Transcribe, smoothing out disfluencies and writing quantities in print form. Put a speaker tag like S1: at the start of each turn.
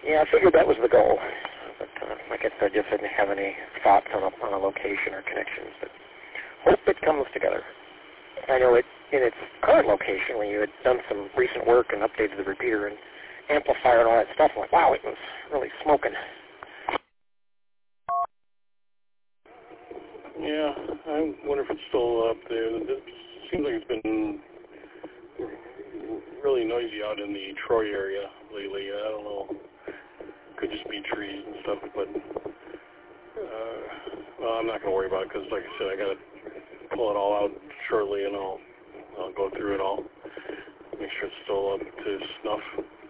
S1: Yeah, I figured that was the goal. But I guess I just didn't have any thoughts on a location or connections. But hope it comes together. I know it in its current location, when you had done some recent work and updated the repeater and amplifier and all that stuff, I'm like, wow, it was really smoking.
S2: Yeah, I wonder if it's still up there. It seems like it's been really noisy out in the Troy area lately. I don't know. Could just be trees and stuff, but well, I'm not going to worry about it because, like I said, I got to pull it all out shortly, and I'll go through it all, make sure it's still up to snuff.